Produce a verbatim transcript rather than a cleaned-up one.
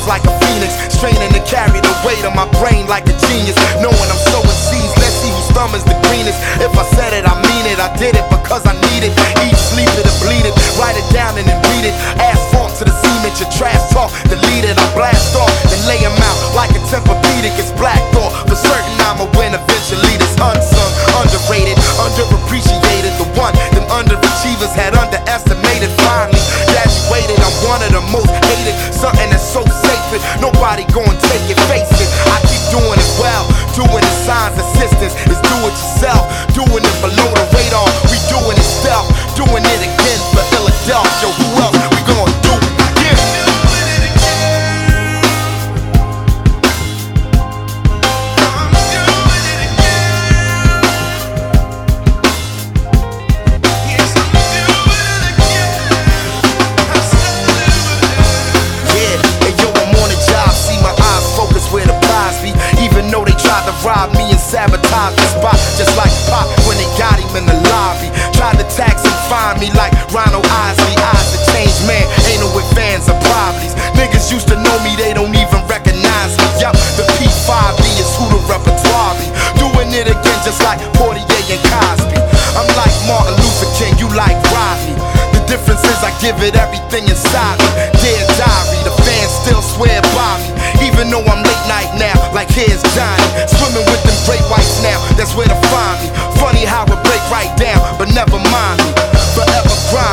like a phoenix, straining to carry the weight of my brain like a genius. Knowing I'm sowing seeds, let's see whose thumb is the greenest. If I said it, I mean it. I did it because I need it. Eat, sleep it, and bleed it. Write it down and then read it. Asphalt to the cement, your trash talk, delete it. I blast off, then lay them out like a Tempur-Pedic. It's black thought, for certain I'ma win eventually. This unsung, underrated, underappreciated. The one them underachievers had underestimated. Finally graduated, I'm one of the most hated. Something that's so sacred, nobody gon' take it, face it. I keep doing it well, doing it signs assistance. It's do it yourself, doing it below the radar. We doing it stealth, doing it again for Philadelphia. Who else we gon' do it again? Rob me and sabotage the spot, just like Pop when they got him in the lobby. Tried to tax and fine me like Ronald Isley. Eyes to change, man, ain't no advance of problems. Niggas used to know me, they don't even recognize me. Yup, the P five B is who the repertoire be. Doing it again just like Portier and Cosby. I'm like Martin Luther King, you like Rodney. The difference is I give it everything inside me. Dear diary, the fans still swear by me. Even though I'm late night now, like here's Johnny. Swimming with them great whites now, that's where to find me. Funny how it break right down, but never mind me. Forever grind.